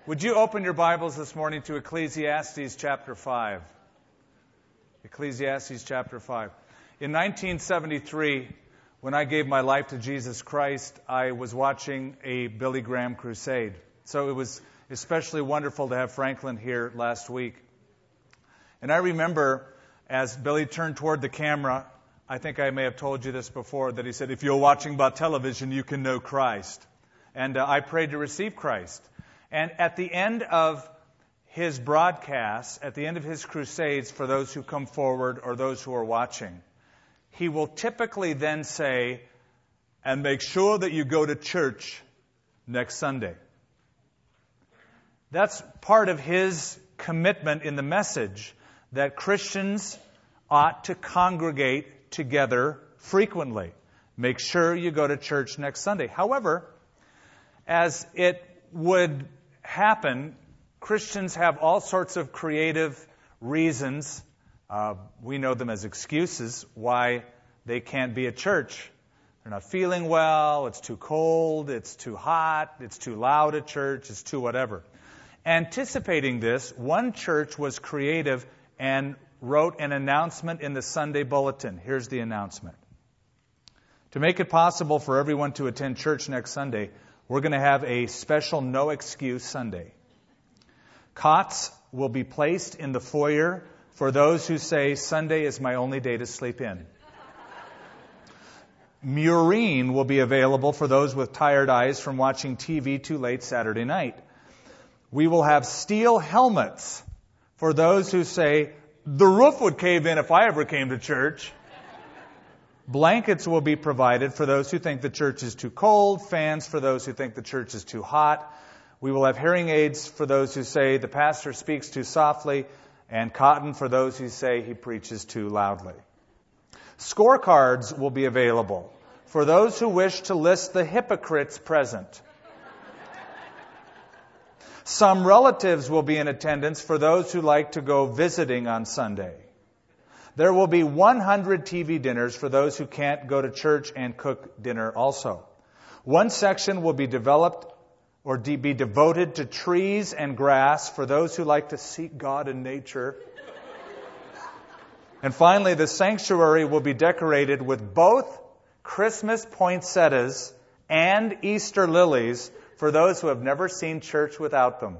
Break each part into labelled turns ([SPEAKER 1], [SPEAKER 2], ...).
[SPEAKER 1] Would you open your Bibles this morning to Ecclesiastes chapter 5? Ecclesiastes chapter 5. In 1973, when I gave my life to Jesus Christ, I was watching a Billy Graham crusade. So it was especially wonderful to have Franklin here last week. And I remember as Billy turned toward the camera, I think I may have told you this before, that he said, if you're watching by television, you can know Christ. And I prayed to receive Christ. And at the end of his broadcasts, at the end of his crusades, for those who come forward or those who are watching, he will typically then say, and make sure that you go to church next Sunday. That's part of his commitment in the message, that Christians ought to congregate together frequently. Make sure you go to church next Sunday. However, as it would happen, Christians have all sorts of creative reasons. We know them as excuses why they can't be at church. They're not feeling well, it's too cold, it's too hot, it's too loud at church, it's too whatever. Anticipating this, one church was creative and wrote an announcement in the Sunday Bulletin. Here's the announcement. To make it possible for everyone to attend church next Sunday, we're going to have a special no-excuse Sunday. Cots will be placed in the foyer for those who say, Sunday is my only day to sleep in. Murine will be available for those with tired eyes from watching TV too late Saturday night. We will have steel helmets for those who say, the roof would cave in if I ever came to church. Blankets will be provided for those who think the church is too cold, fans for those who think the church is too hot. We will have hearing aids for those who say the pastor speaks too softly, and cotton for those who say he preaches too loudly. Scorecards will be available for those who wish to list the hypocrites present. Some relatives will be in attendance for those who like to go visiting on Sunday. There will be 100 TV dinners for those who can't go to church and cook dinner also. One section will be developed or be devoted to trees and grass for those who like to seek God in nature. And finally, the sanctuary will be decorated with both Christmas poinsettias and Easter lilies for those who have never seen church without them.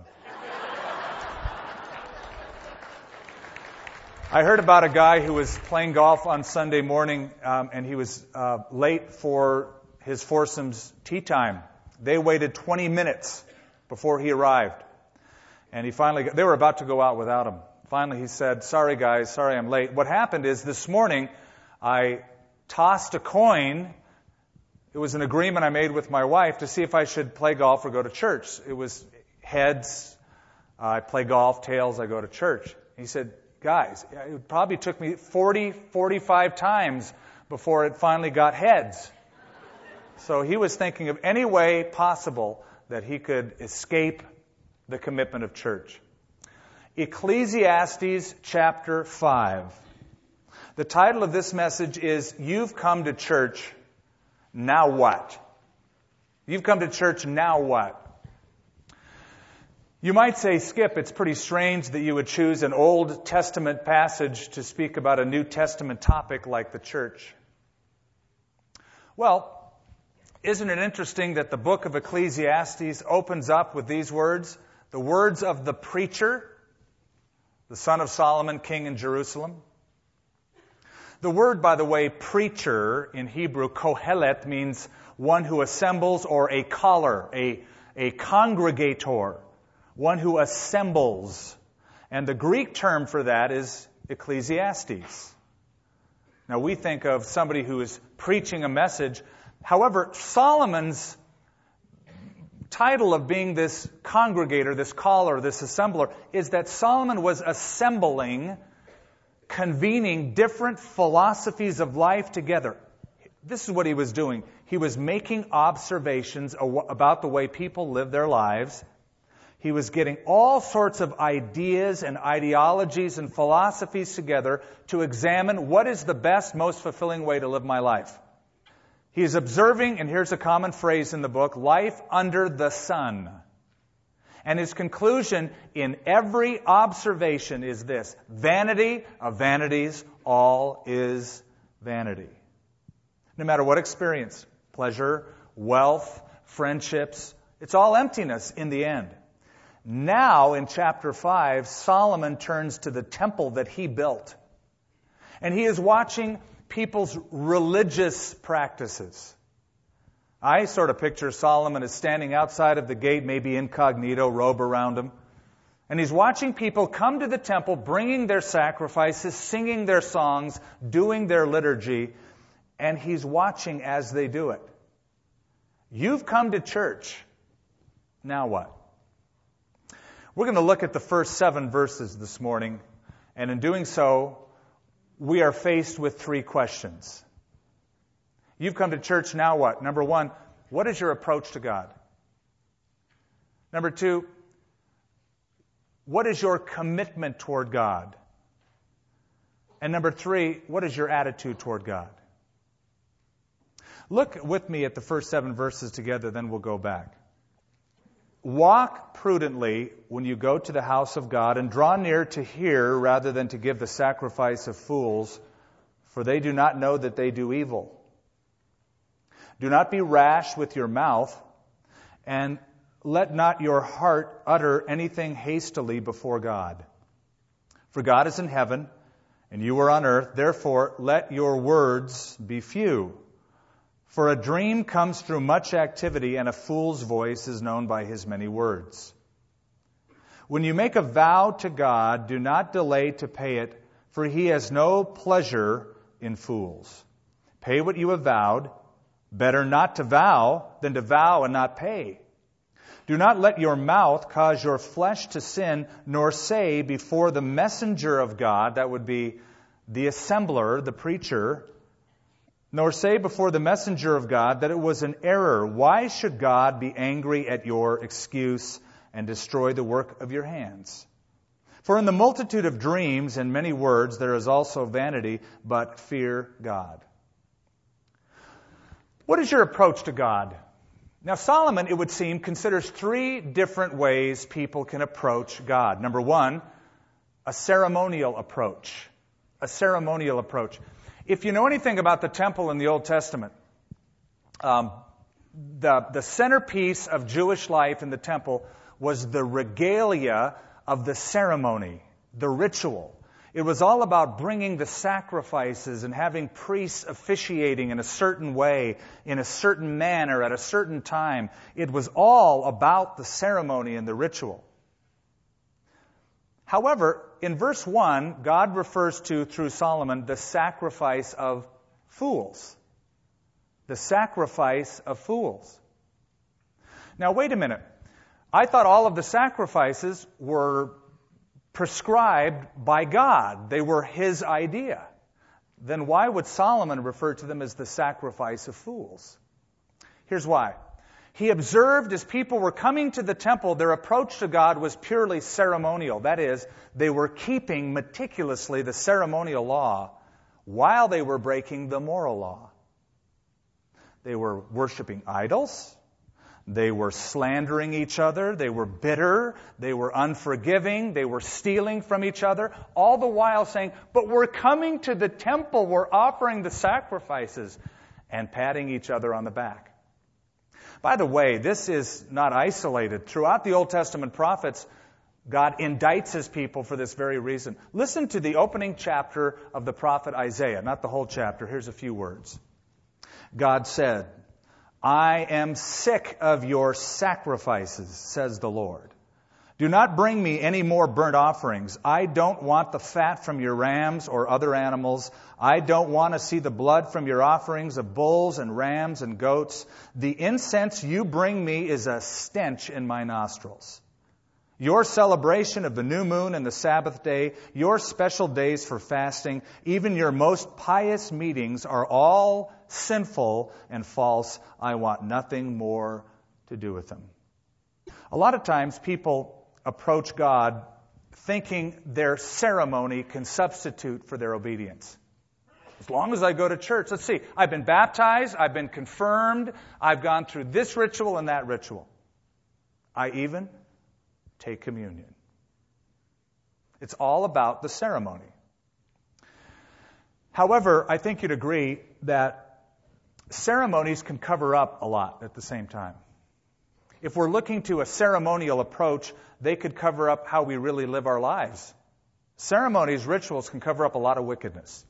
[SPEAKER 1] I heard about a guy who was playing golf on Sunday morning, and he was late for his foursomes tee time. They waited 20 minutes before he arrived. And they were about to go out without him. Finally, he said, sorry guys, sorry I'm late. What happened is this morning, I tossed a coin. It was an agreement I made with my wife to see if I should play golf or go to church. It was heads, I play golf, tails, I go to church. He said, guys, it probably took me 45 times before it finally got heads. So he was thinking of any way possible that he could escape the commitment of church. Ecclesiastes chapter 5. The title of this message is, You've Come to Church, Now What? You've come to church, now what? You might say, Skip, it's pretty strange that you would choose an Old Testament passage to speak about a New Testament topic like the church. Well, isn't it interesting that the book of Ecclesiastes opens up with these words, the words of the preacher, the son of Solomon, king in Jerusalem? The word, by the way, preacher in Hebrew, kohelet, means one who assembles, or a caller, a congregator. One who assembles. And the Greek term for that is Ecclesiastes. Now we think of somebody who is preaching a message. However, Solomon's title of being this congregator, this caller, this assembler, is that Solomon was assembling, convening different philosophies of life together. This is what he was doing. He was making observations about the way people live their lives. He was getting all sorts of ideas and ideologies and philosophies together to examine what is the best, most fulfilling way to live my life. He is observing, and here's a common phrase in the book, life under the sun. And his conclusion in every observation is this: vanity of vanities, all is vanity. No matter what experience, pleasure, wealth, friendships, it's all emptiness in the end. Now, in chapter 5, Solomon turns to the temple that he built. And he is watching people's religious practices. I sort of picture Solomon as standing outside of the gate, maybe incognito, robe around him. And he's watching people come to the temple, bringing their sacrifices, singing their songs, doing their liturgy. And he's watching as they do it. You've come to church. Now what? We're going to look at the first 7 verses this morning. And in doing so, we are faced with 3 questions. You've come to church, now what? Number 1, what is your approach to God? Number 2, what is your commitment toward God? And number 3, what is your attitude toward God? Look with me at the first 7 verses together, then we'll go back. Walk prudently when you go to the house of God, and draw near to hear rather than to give the sacrifice of fools, for they do not know that they do evil. Do not be rash with your mouth, and let not your heart utter anything hastily before God. For God is in heaven, and you are on earth, therefore let your words be few. For a dream comes through much activity, and a fool's voice is known by his many words. When you make a vow to God, do not delay to pay it, for he has no pleasure in fools. Pay what you have vowed. Better not to vow than to vow and not pay. Do not let your mouth cause your flesh to sin, nor say before the messenger of God, that would be the assembler, the preacher, nor say before the messenger of God that it was an error. Why should God be angry at your excuse and destroy the work of your hands? For in the multitude of dreams and many words there is also vanity, but fear God. What is your approach to God? Now Solomon, it would seem, considers 3 different ways people can approach God. Number 1, a ceremonial approach. A ceremonial approach. If you know anything about the temple in the Old Testament, the centerpiece of Jewish life in the temple was the regalia of the ceremony, the ritual. It was all about bringing the sacrifices and having priests officiating in a certain way, in a certain manner, at a certain time. It was all about the ceremony and the ritual. However, in verse 1, God refers to, through Solomon, the sacrifice of fools. The sacrifice of fools. Now, wait a minute. I thought all of the sacrifices were prescribed by God. They were his idea. Then why would Solomon refer to them as the sacrifice of fools? Here's why. He observed as people were coming to the temple, their approach to God was purely ceremonial. That is, they were keeping meticulously the ceremonial law while they were breaking the moral law. They were worshiping idols. They were slandering each other. They were bitter. They were unforgiving. They were stealing from each other, all the while saying, but we're coming to the temple. We're offering the sacrifices, and patting each other on the back. By the way, this is not isolated. Throughout the Old Testament prophets, God indicts his people for this very reason. Listen to the opening chapter of the prophet Isaiah, not the whole chapter. Here's a few words. God said, I am sick of your sacrifices, says the Lord. Do not bring me any more burnt offerings. I don't want the fat from your rams or other animals. I don't want to see the blood from your offerings of bulls and rams and goats. The incense you bring me is a stench in my nostrils. Your celebration of the new moon and the Sabbath day, your special days for fasting, even your most pious meetings are all sinful and false. I want nothing more to do with them. A lot of times people approach God thinking their ceremony can substitute for their obedience. As long as I go to church, let's see, I've been baptized, I've been confirmed, I've gone through this ritual and that ritual. I even take communion. It's all about the ceremony. However, I think you'd agree that ceremonies can cover up a lot at the same time. If we're looking to a ceremonial approach, they could cover up how we really live our lives. Ceremonies, rituals can cover up a lot of wickedness.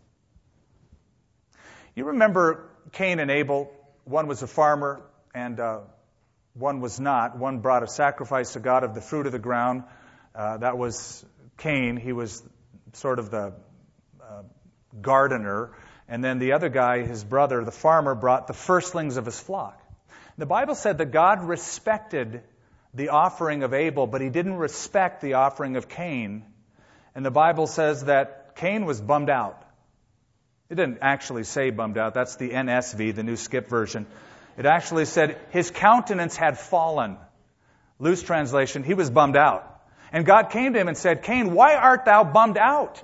[SPEAKER 1] You remember Cain and Abel? One was a farmer and one was not. One brought a sacrifice to God of the fruit of the ground. That was Cain. He was sort of the gardener. And then the other guy, his brother, the farmer, brought the firstlings of his flock. The Bible said that God respected the offering of Abel, but he didn't respect the offering of Cain. And the Bible says that Cain was bummed out. It didn't actually say bummed out. That's the NSV, the New Skip version. It actually said his countenance had fallen. Loose translation, he was bummed out. And God came to him and said, Cain, why art thou bummed out?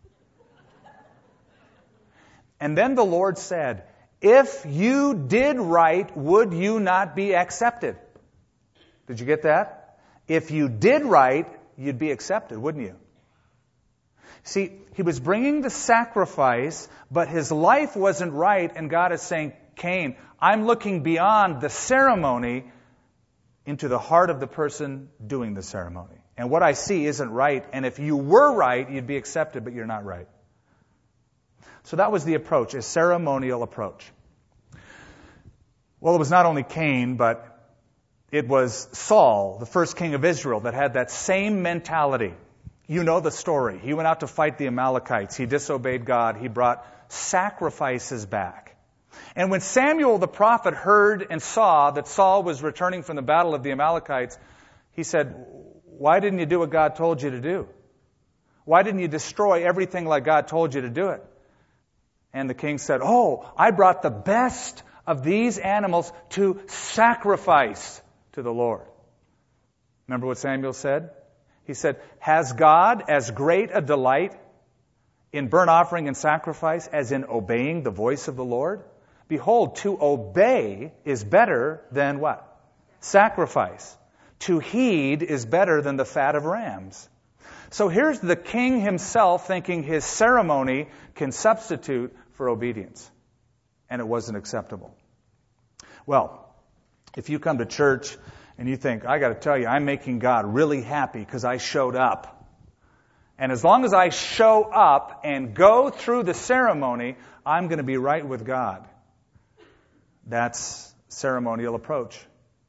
[SPEAKER 1] And then the Lord said, if you did right, would you not be accepted? Did you get that? If you did right, you'd be accepted, wouldn't you? See, he was bringing the sacrifice, but his life wasn't right, and God is saying, Cain, I'm looking beyond the ceremony into the heart of the person doing the ceremony. And what I see isn't right, and if you were right, you'd be accepted, but you're not right. So that was the approach, a ceremonial approach. Well, it was not only Cain, but it was Saul, the first king of Israel, that had that same mentality. You know the story. He went out to fight the Amalekites. He disobeyed God. He brought sacrifices back. And when Samuel the prophet heard and saw that Saul was returning from the battle of the Amalekites, he said, why didn't you do what God told you to do? Why didn't you destroy everything like God told you to do it? And the king said, I brought the best of these animals to sacrifice to the Lord. Remember what Samuel said? He said, has God as great a delight in burnt offering and sacrifice as in obeying the voice of the Lord? Behold, to obey is better than what? Sacrifice. To heed is better than the fat of rams. So here's the king himself thinking his ceremony can substitute for obedience. And it wasn't acceptable. Well, if you come to church and you think, I got to tell you, I'm making God really happy because I showed up. And as long as I show up and go through the ceremony, I'm going to be right with God. That's ceremonial approach.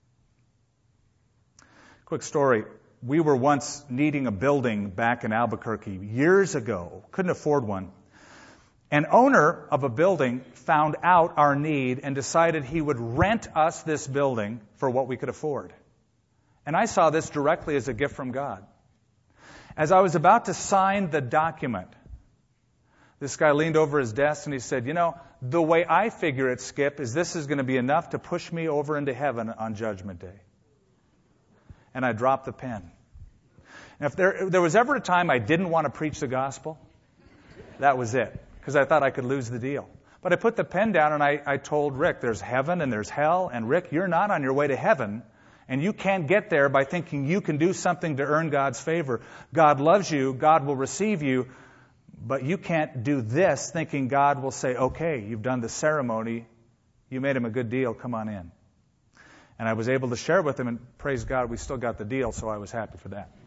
[SPEAKER 1] Quick story. We were once needing a building back in Albuquerque years ago. Couldn't afford one. An owner of a building found out our need and decided he would rent us this building for what we could afford. And I saw this directly as a gift from God. As I was about to sign the document, this guy leaned over his desk and he said, the way I figure it, Skip, is this is going to be enough to push me over into heaven on Judgment Day. And I dropped the pen. And if there was ever a time I didn't want to preach the gospel, that was it. Because I thought I could lose the deal. But I put the pen down and I told Rick, there's heaven and there's hell. And Rick, you're not on your way to heaven. And you can't get there by thinking you can do something to earn God's favor. God loves you. God will receive you. But you can't do this thinking God will say, okay, you've done the ceremony. You made him a good deal. Come on in. And I was able to share with him, and praise God, we still got the deal, so I was happy for that.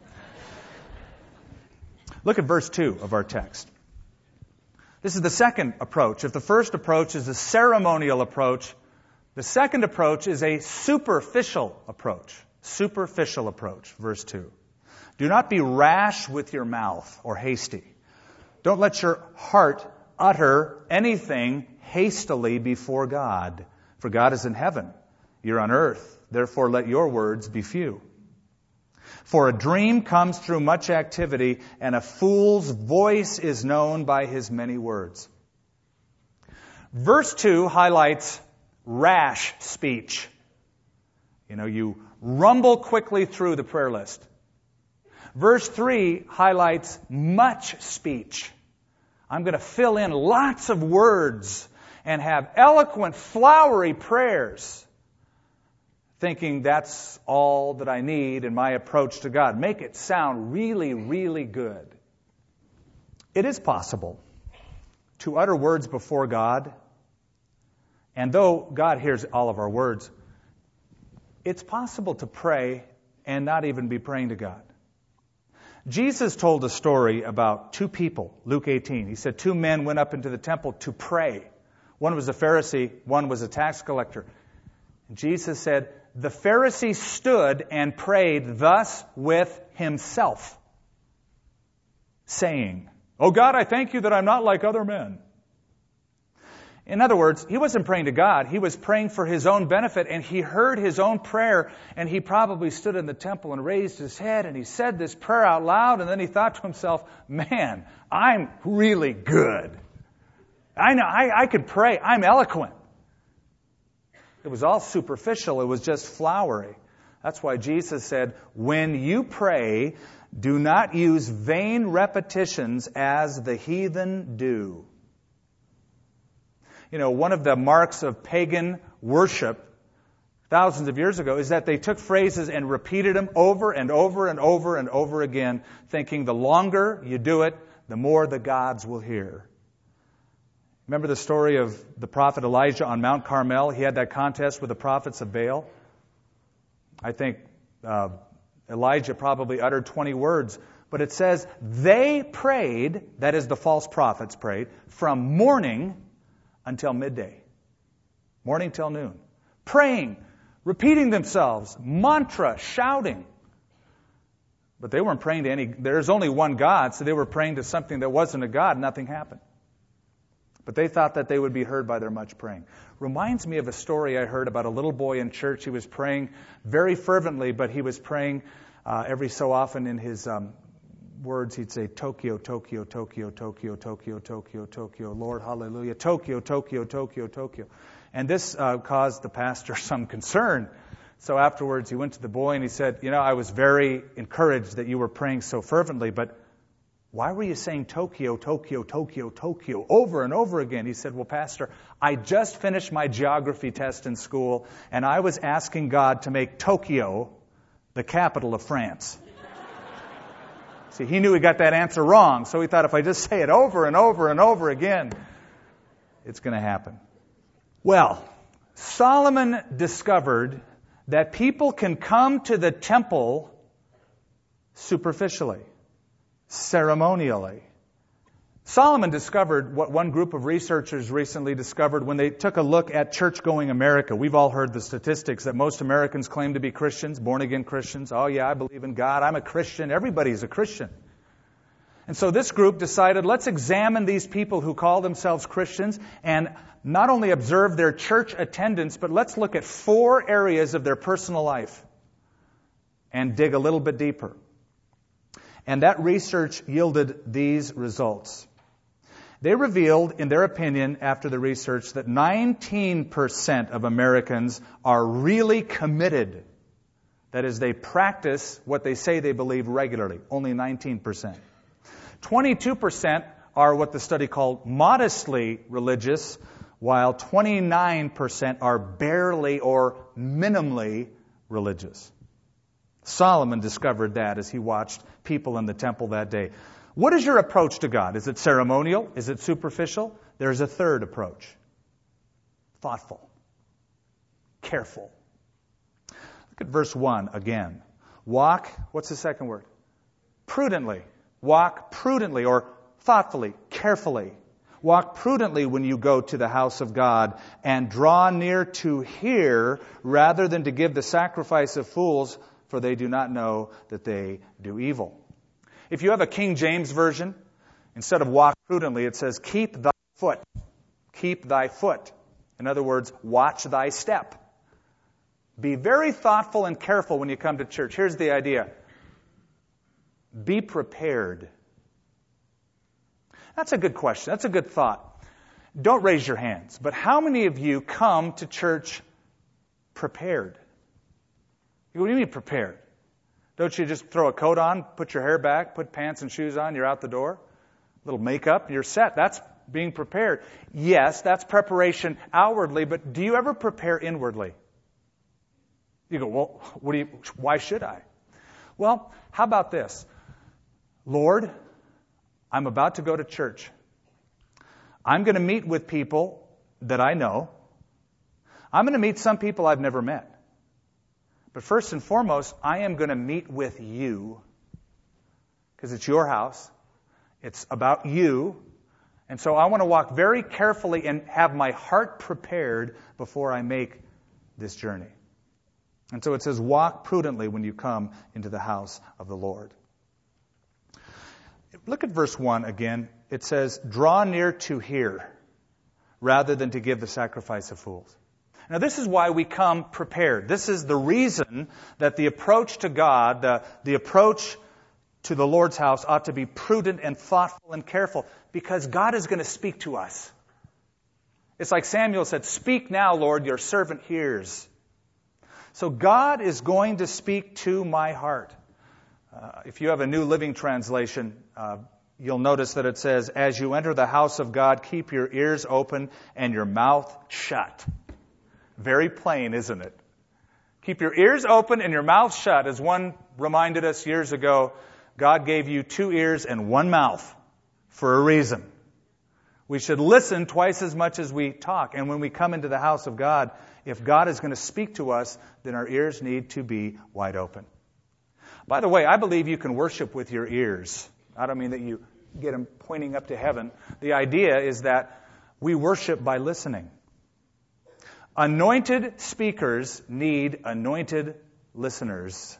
[SPEAKER 1] Look at verse 2 of our text. This is the second approach. If the first approach is a ceremonial approach, the second approach is a superficial approach. Superficial approach, verse 2. Do not be rash with your mouth or hasty. Don't let your heart utter anything hastily before God. For God is in heaven. You're on earth. Therefore let your words be few. For a dream comes through much activity, and a fool's voice is known by his many words. Verse 2 highlights rash speech. You rumble quickly through the prayer list. Verse 3 highlights much speech. I'm going to fill in lots of words and have eloquent, flowery prayers. thinking that's all that I need in my approach to God. Make it sound really, really good. It is possible to utter words before God, and though God hears all of our words, it's possible to pray and not even be praying to God. Jesus told a story about two people, Luke 18. He said 2 men went up into the temple to pray. One was a Pharisee, one was a tax collector. And Jesus said, the Pharisee stood and prayed thus with himself, saying, "Oh God, I thank you that I'm not like other men." In other words, he wasn't praying to God. He was praying for his own benefit, and he heard his own prayer, and he probably stood in the temple and raised his head, and he said this prayer out loud, and then he thought to himself, man, I'm really good. I know, I could pray. I'm eloquent. It was all superficial. It was just flowery. That's why Jesus said, when you pray, do not use vain repetitions as the heathen do. You know, one of the marks of pagan worship thousands of years ago is that they took phrases and repeated them over and over and over and over again, thinking the longer you do it, the more the gods will hear. Remember the story of the prophet Elijah on Mount Carmel? He had that contest with the prophets of Baal. I think Elijah probably uttered 20 words, but it says they prayed, that is the false prophets prayed, from morning until midday. Morning till noon. Praying, repeating themselves, mantra, shouting. But they weren't praying to any, there's only one God, so they were praying to something that wasn't a God. Nothing happened. But they thought that they would be heard by their much praying. Reminds me of a story I heard about a little boy in church. He was praying very fervently, but he was praying every so often in his words. He'd say, Tokyo, Tokyo, Tokyo, Tokyo, Tokyo, Tokyo, Tokyo, Lord, hallelujah, Tokyo, Tokyo, Tokyo, Tokyo. And this caused the pastor some concern. So afterwards he went to the boy and he said, you know, I was very encouraged that you were praying so fervently, but why were you saying Tokyo, Tokyo, Tokyo, Tokyo over and over again? He said, well, Pastor, I just finished my geography test in school, and I was asking God to make Tokyo the capital of France. See, he knew he got that answer wrong, so he thought if I just say it over and over and over again, it's going to happen. Well, Solomon discovered that people can come to the temple superficially, ceremonially. Solomon discovered what one group of researchers recently discovered when they took a look at church-going America. We've all heard the statistics that most Americans claim to be Christians, born-again Christians. Oh yeah, I believe in God. I'm a Christian. Everybody's a Christian. And so this group decided, let's examine these people who call themselves Christians and not only observe their church attendance, but let's look at 4 areas of their personal life and dig a little bit deeper. And that research yielded these results. They revealed, in their opinion, after the research, that 19% of Americans are really committed. That is, they practice what they say they believe regularly. Only 19%. 22% are what the study called modestly religious, while 29% are barely or minimally religious. Solomon discovered that as he watched people in the temple that day. What is your approach to God? Is it ceremonial? Is it superficial? There's a third approach. Thoughtful. Careful. Look at verse 1 again. Walk, what's the second word? Prudently. Walk prudently or thoughtfully, carefully. Walk prudently when you go to the house of God and draw near to hear rather than to give the sacrifice of fools, for they do not know that they do evil. If you have a King James version, instead of walk prudently, it says keep thy foot. Keep thy foot. In other words, watch thy step. Be very thoughtful and careful when you come to church. Here's the idea. Be prepared. That's a good question. That's a good thought. Don't raise your hands. But how many of you come to church prepared? What do you mean prepared? Don't you just throw a coat on, put your hair back, put pants and shoes on, you're out the door? A little makeup, you're set. That's being prepared. Yes, that's preparation outwardly, but do you ever prepare inwardly? You go, well, why should I? Well, how about this? Lord, I'm about to go to church. I'm going to meet with people that I know. I'm going to meet some people I've never met. But first and foremost, I am going to meet with you because it's your house. It's about you. And so I want to walk very carefully and have my heart prepared before I make this journey. And so it says, walk prudently when you come into the house of the Lord. Look at verse 1 again. It says, draw near to hear rather than to give the sacrifice of fools. Now this is why we come prepared. This is the reason that the approach to God, the approach to the Lord's house ought to be prudent and thoughtful and careful, because God is going to speak to us. It's like Samuel said, speak now, Lord, your servant hears. So God is going to speak to my heart. If you have a New Living Translation, you'll notice that it says, as you enter the house of God, keep your ears open and your mouth shut. Very plain, isn't it? Keep your ears open and your mouth shut. As one reminded us years ago, God gave you 2 ears and 1 mouth for a reason. We should listen twice as much as we talk. And when we come into the house of God, if God is going to speak to us, then our ears need to be wide open. By the way, I believe you can worship with your ears. I don't mean that you get them pointing up to heaven. The idea is that we worship by listening. Anointed speakers need anointed listeners.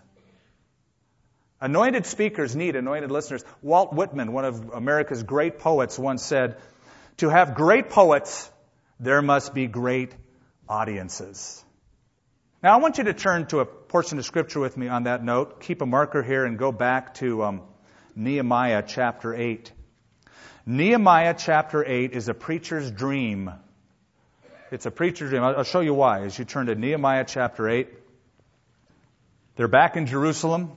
[SPEAKER 1] Anointed speakers need anointed listeners. Walt Whitman, one of America's great poets, once said, to have great poets, there must be great audiences. Now, I want you to turn to a portion of Scripture with me on that note. Keep a marker here and go back to Nehemiah chapter 8. Nehemiah chapter 8 is a preacher's dream. It's a preacher's dream. I'll show you why as you turn to Nehemiah chapter 8. They're back in Jerusalem.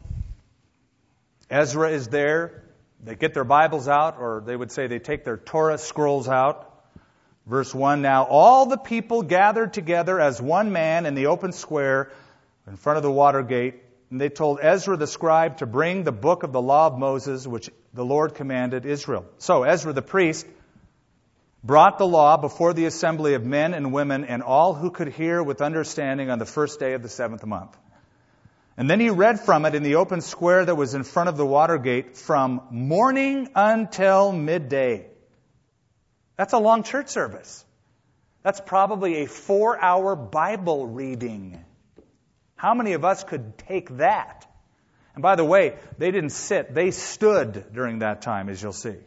[SPEAKER 1] Ezra is there. They get their Bibles out, or they would say they take their Torah scrolls out. Verse 1, now all the people gathered together as one man in the open square in front of the water gate, and they told Ezra the scribe to bring the book of the law of Moses, which the Lord commanded Israel. So Ezra the priest brought the law before the assembly of men and women and all who could hear with understanding on the first day of the 7th month. And then he read from it in the open square that was in front of the water gate from morning until midday. That's a long church service. That's probably a 4-hour Bible reading. How many of us could take that? And by the way, they didn't sit, they stood during that time, as you'll see.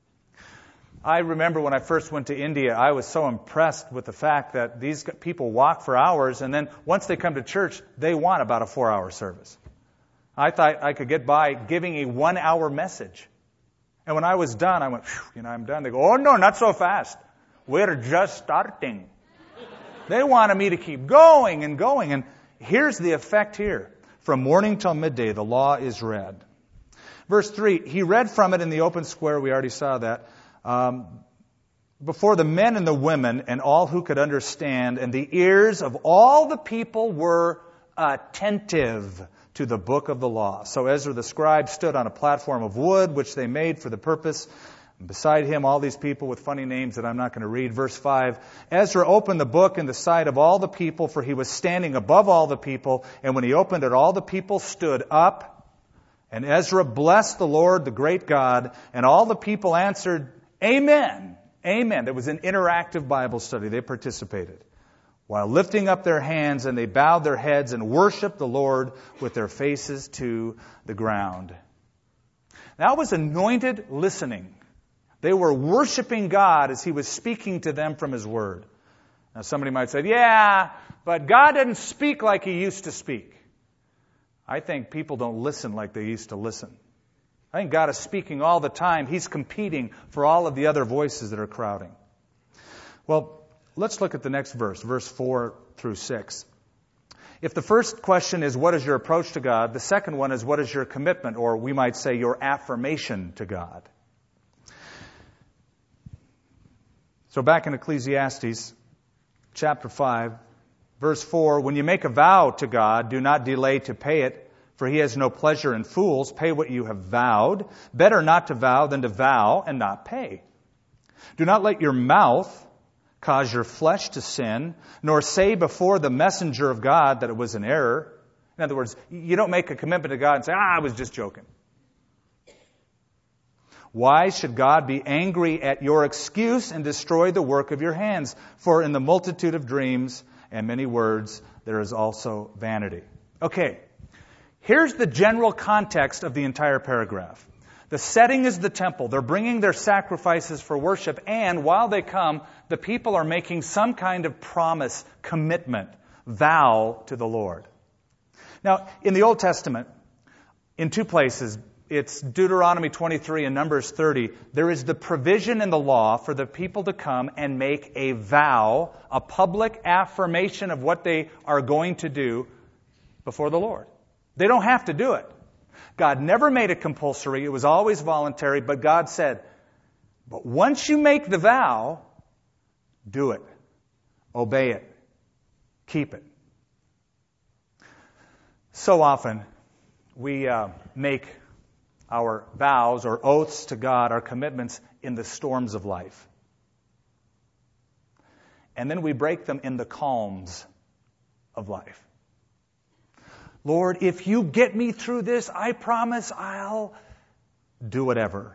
[SPEAKER 1] I remember when I first went to India, I was so impressed with the fact that these people walk for hours, and then once they come to church, they want about a 4-hour service. I thought I could get by giving a 1-hour message. And when I was done, I went, I'm done. They go, oh no, not so fast. We're just starting. They wanted me to keep going and going. And here's the effect here. From morning till midday, the law is read. Verse 3, he read from it in the open square. We already saw that. Before the men and the women and all who could understand, and the ears of all the people were attentive to the book of the law. So Ezra the scribe stood on a platform of wood, which they made for the purpose. And beside him, all these people with funny names that I'm not going to read. Verse 5, Ezra opened the book in the sight of all the people, for he was standing above all the people. And when he opened it, all the people stood up. And Ezra blessed the Lord, the great God. And all the people answered, Amen. Amen. There was an interactive Bible study. They participated. While lifting up their hands, and they bowed their heads and worshiped the Lord with their faces to the ground. That was anointed listening. They were worshiping God as He was speaking to them from His Word. Now somebody might say, yeah, but God didn't speak like He used to speak. I think people don't listen like they used to listen. I think God is speaking all the time. He's competing for all of the other voices that are crowding. Well, let's look at the next verse, verse 4 through 6. If the first question is, what is your approach to God? The second one is, what is your commitment, or we might say your affirmation to God? So back in Ecclesiastes, chapter 5, Verse 4, when you make a vow to God, do not delay to pay it, for he has no pleasure in fools. Pay what you have vowed. Better not to vow than to vow and not pay. Do not let your mouth cause your flesh to sin, nor say before the messenger of God that it was an error. In other words, you don't make a commitment to God and say, I was just joking. Why should God be angry at your excuse and destroy the work of your hands? For in the multitude of dreams and many words, there is also vanity. Okay, here's the general context of the entire paragraph. The setting is the temple. They're bringing their sacrifices for worship, and while they come, the people are making some kind of promise, commitment, vow to the Lord. Now, in the Old Testament, in two places, it's Deuteronomy 23 and Numbers 30, there is the provision in the law for the people to come and make a vow, a public affirmation of what they are going to do before the Lord. They don't have to do it. God never made it compulsory. It was always voluntary, but God said, but once you make the vow, do it. Obey it. Keep it. So often, we make our vows or oaths to God, our commitments, in the storms of life. And then we break them in the calms of life. Lord, if you get me through this, I promise I'll do whatever.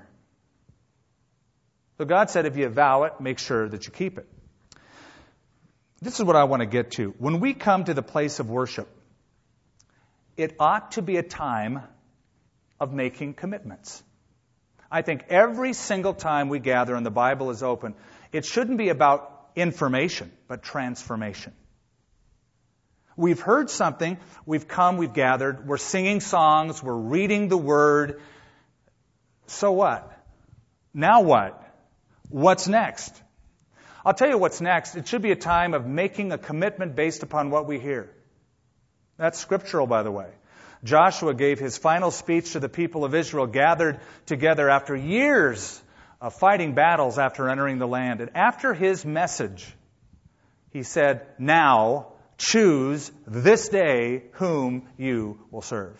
[SPEAKER 1] So God said if you vow it, make sure that you keep it. This is what I want to get to. When we come to the place of worship, it ought to be a time of making commitments. I think every single time we gather and the Bible is open, it shouldn't be about information, but transformation. We've heard something, we've come, we've gathered, we're singing songs, we're reading the Word. So what? Now what? What's next? I'll tell you what's next. It should be a time of making a commitment based upon what we hear. That's scriptural, by the way. Joshua gave his final speech to the people of Israel gathered together after years of fighting battles after entering the land. And after his message, he said, now choose this day whom you will serve.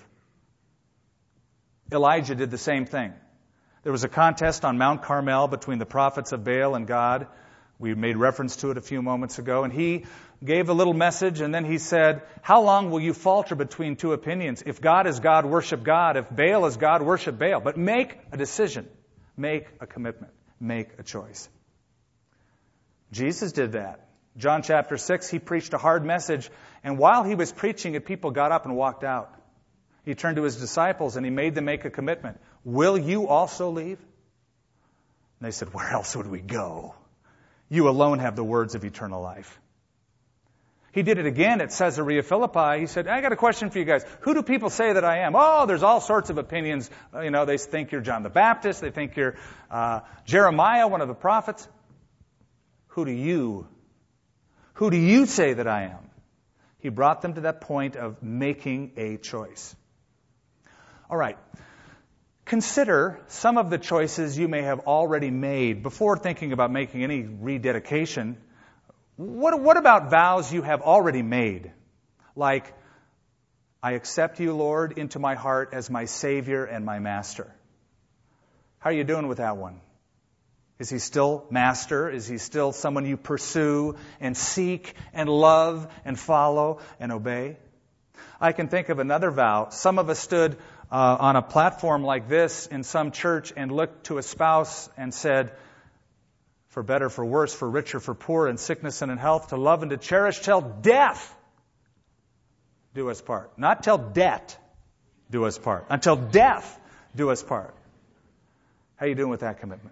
[SPEAKER 1] Elijah did the same thing. There was a contest on Mount Carmel between the prophets of Baal and God. We made reference to it a few moments ago. And he gave a little message, and then he said, how long will you falter between two opinions? If God is God, worship God. If Baal is God, worship Baal. But make a decision. Make a commitment. Make a choice. Jesus did that. John chapter 6, he preached a hard message, and while he was preaching it, people got up and walked out. He turned to his disciples and he made them make a commitment. Will you also leave? And they said, where else would we go? You alone have the words of eternal life. He did it again at Caesarea Philippi. He said, I got a question for you guys. Who do people say that I am? Oh, there's all sorts of opinions. They think you're John the Baptist. They think you're Jeremiah, one of the prophets. Who do you say that I am? He brought them to that point of making a choice. All right. Consider some of the choices you may have already made before thinking about making any rededication. What about vows you have already made? Like, I accept you, Lord, into my heart as my Savior and my Master. How are you doing with that one? Is he still Master? Is he still someone you pursue and seek and love and follow and obey? I can think of another vow. Some of us stood on a platform like this in some church and looked to a spouse and said, for better, for worse, for richer, for poor, in sickness and in health, to love and to cherish till death do us part. Not till debt do us part. Until death do us part. How are you doing with that commitment?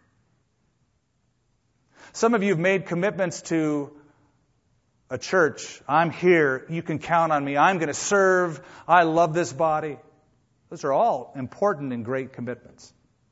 [SPEAKER 1] Some of you have made commitments to a church. I'm here. You can count on me. I'm going to serve. I love this body. Those are all important and great commitments.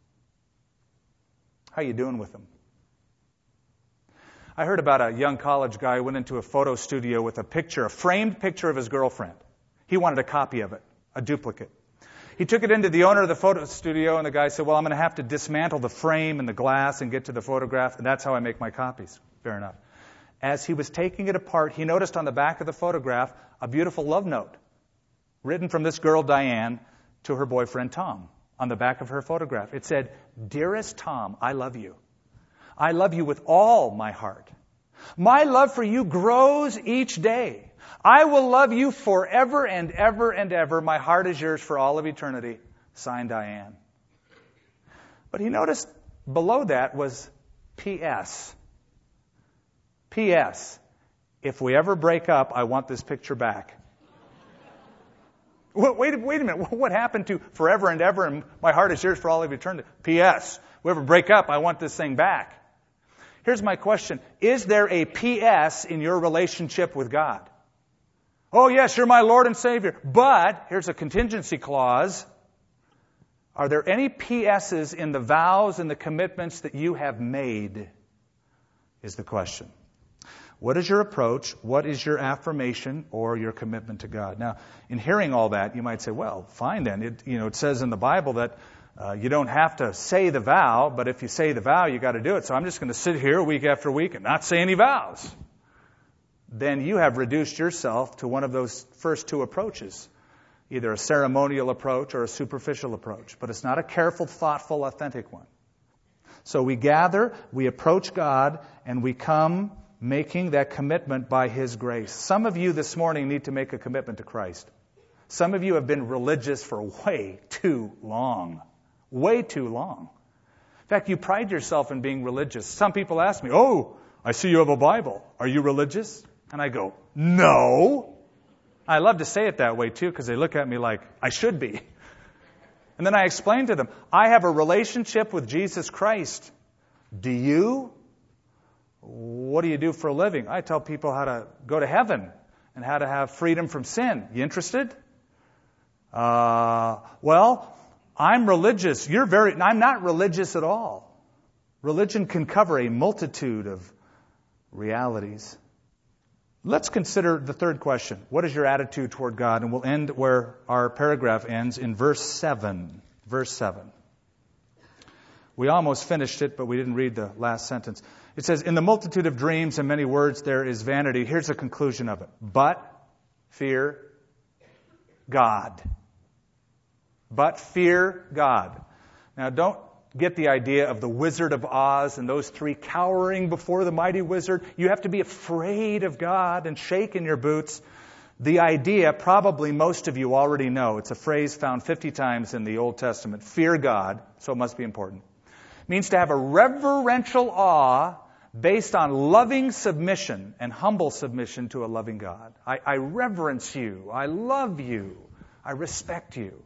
[SPEAKER 1] How are you doing with them? I heard about a young college guy who went into a photo studio with a framed picture of his girlfriend. He wanted a copy of it, a duplicate. He took it into the owner of the photo studio, and the guy said, well, I'm going to have to dismantle the frame and the glass and get to the photograph, and that's how I make my copies. Fair enough. as he was taking it apart, he noticed on the back of the photograph a beautiful love note written from this girl, Diane, to her boyfriend, Tom, on the back of her photograph. It said, "Dearest Tom, I love you. I love you with all my heart. My love for you grows each day. I will love you forever and ever and ever. My heart is yours for all of eternity. Signed, Diane." But he noticed below that was P.S. P.S. If we ever break up, I want this picture back. Wait a minute. What happened to forever and ever and my heart is yours for all of eternity? P.S. We ever break up, I want this thing back. Here's my question. Is there a P.S. in your relationship with God? Oh, yes, you're my Lord and Savior. But, here's a contingency clause. Are there any P.S.s in the vows and the commitments that you have made? Is the question. What is your approach? What is your affirmation or your commitment to God? Now, in hearing all that, you might say, well, fine then. It says in the Bible that you don't have to say the vow, but if you say the vow, you got to do it. So I'm just going to sit here week after week and not say any vows. Then you have reduced yourself to one of those first two approaches, either a ceremonial approach or a superficial approach. But it's not a careful, thoughtful, authentic one. So we gather, we approach God, and we come making that commitment by His grace. Some of you this morning need to make a commitment to Christ. Some of you have been religious for way too long. Way too long. In fact, you pride yourself in being religious. Some people ask me, "Oh, I see you have a Bible. Are you religious?" And I go, "No." I love to say it that way too, because they look at me like I should be. And then I explain to them, I have a relationship with Jesus Christ. Do you? What do you do for a living? I tell people how to go to heaven and how to have freedom from sin. You interested? Well, I'm religious. I'm not religious at all. Religion can cover a multitude of realities. Let's consider the third question. What is your attitude toward God? And we'll end where our paragraph ends in verse 7. Verse 7. We almost finished it, but we didn't read the last sentence. It says, "In the multitude of dreams and many words there is vanity." Here's the conclusion of it. But fear God. But fear God. Now, don't get the idea of the Wizard of Oz and those three cowering before the mighty wizard. You have to be afraid of God and shake in your boots. The idea, probably most of you already know. It's a phrase found 50 times in the Old Testament. Fear God, so it must be important. It means to have a reverential awe based on loving submission and humble submission to a loving God. I reverence you. I love you. I respect you.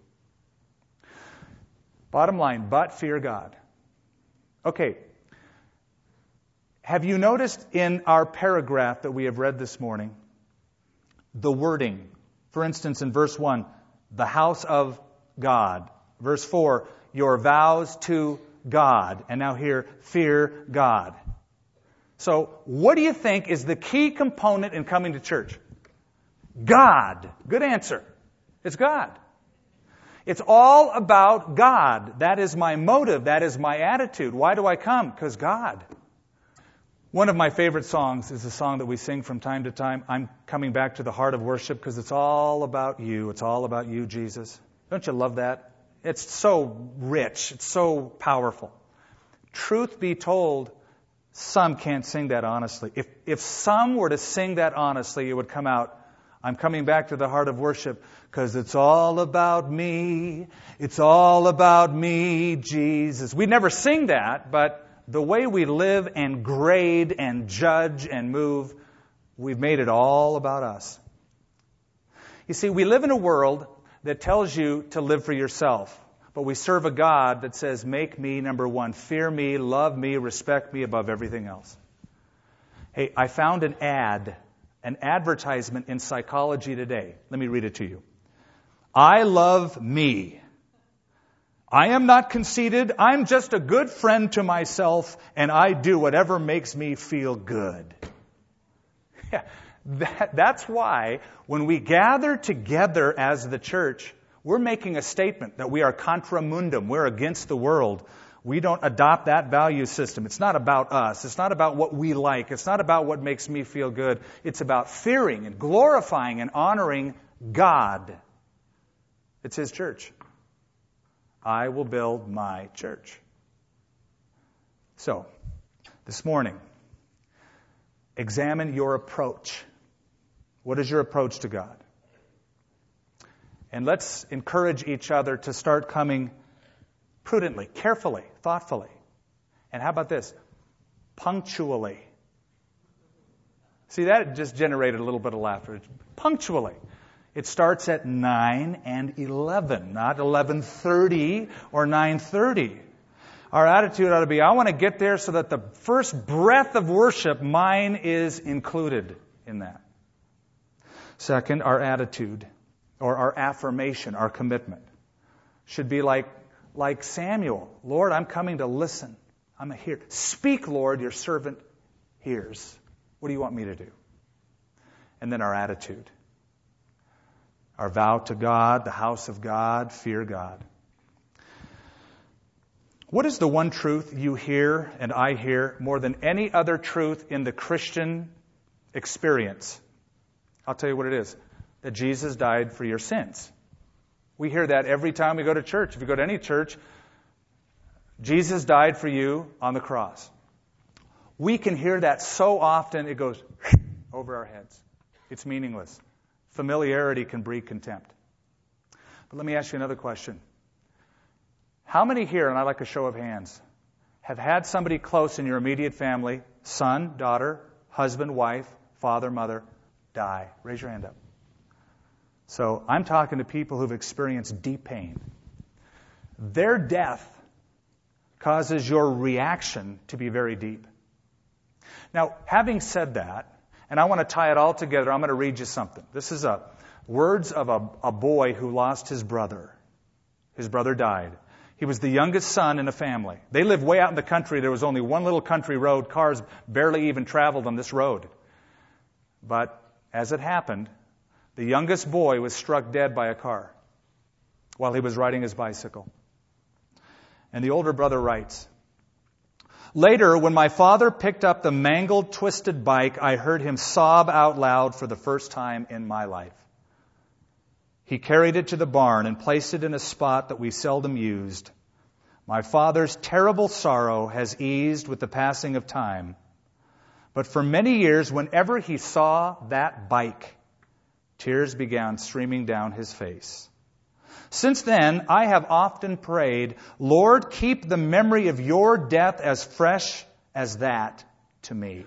[SPEAKER 1] Bottom line, but fear God. Okay. Have you noticed in our paragraph that we have read this morning, the wording? For instance, in verse 1, the house of God. Verse 4, your vows to God. And now here, fear God. So, what do you think is the key component in coming to church? God. Good answer. It's God. It's all about God. That is my motive. That is my attitude. Why do I come? Because God. One of my favorite songs is a song that we sing from time to time. I'm coming back to the heart of worship because it's all about you. It's all about you, Jesus. Don't you love that? It's so rich. It's so powerful. Truth be told, some can't sing that honestly. If some were to sing that honestly, it would come out, I'm coming back to the heart of worship because it's all about me. It's all about me, Jesus. We never sing that, but the way we live and grade and judge and move, we've made it all about us. You see, we live in a world that tells you to live for yourself. But we serve a God that says, make me number one. Fear me, love me, respect me above everything else. Hey, I found an advertisement in Psychology Today. Let me read it to you. I love me. I am not conceited. I'm just a good friend to myself, and I do whatever makes me feel good. Yeah, that's why when we gather together as the church, we're making a statement that we are contra mundum. We're against the world. We don't adopt that value system. It's not about us. It's not about what we like. It's not about what makes me feel good. It's about fearing and glorifying and honoring God. It's His church. I will build my church. So, this morning, examine your approach. What is your approach to God? And let's encourage each other to start coming prudently, carefully, thoughtfully. And how about this? Punctually. See, that just generated a little bit of laughter. Punctually. It starts at 9 and 11, not 11:30 or 9:30. Our attitude ought to be, I want to get there so that the first breath of worship, mine is included in that. Second, our attitude, or our affirmation, our commitment, should be like Samuel. Lord, I'm coming to listen. I'm here. Speak, Lord, your servant hears. What do you want me to do? And then our attitude. Our vow to God, the house of God, fear God. What is the one truth you hear and I hear more than any other truth in the Christian experience? I'll tell you what it is. That Jesus died for your sins. We hear that every time we go to church. If you go to any church, Jesus died for you on the cross. We can hear that so often it goes over our heads. It's meaningless. Familiarity can breed contempt. But let me ask you another question. How many here, and I like a show of hands, have had somebody close in your immediate family, son, daughter, husband, wife, father, mother, die? Raise your hand up. So I'm talking to people who've experienced deep pain. Their death causes your reaction to be very deep. Now, having said that, and I want to tie it all together, I'm going to read you something. This is words of a boy who lost his brother. His brother died. He was the youngest son in a family. They lived way out in the country. There was only one little country road. Cars barely even traveled on this road. But as it happened, the youngest boy was struck dead by a car while he was riding his bicycle. And the older brother writes, later, when my father picked up the mangled, twisted bike, I heard him sob out loud for the first time in my life. He carried it to the barn and placed it in a spot that we seldom used. My father's terrible sorrow has eased with the passing of time. But for many years, whenever he saw that bike, tears began streaming down his face. Since then, I have often prayed, Lord, keep the memory of your death as fresh as that to me.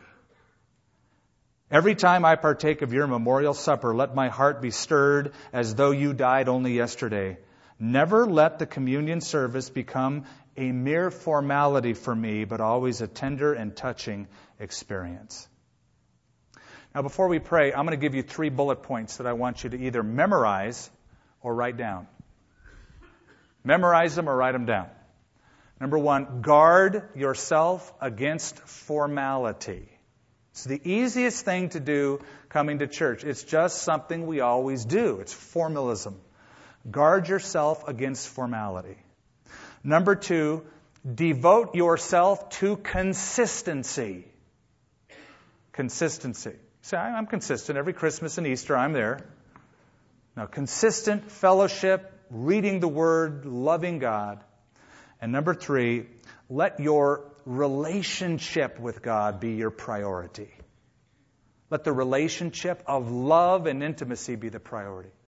[SPEAKER 1] Every time I partake of your memorial supper, let my heart be stirred as though you died only yesterday. Never let the communion service become a mere formality for me, but always a tender and touching experience. Now, before we pray, I'm going to give you 3 bullet points that I want you to either memorize or write down. Memorize them or write them down. Number 1, guard yourself against formality. It's the easiest thing to do coming to church. It's just something we always do. It's formalism. Guard yourself against formality. Number 2, devote yourself to consistency. Consistency. Say, I'm consistent. Every Christmas and Easter, I'm there. Now, consistent fellowship, reading the Word, loving God. And number 3, let your relationship with God be your priority. Let the relationship of love and intimacy be the priority.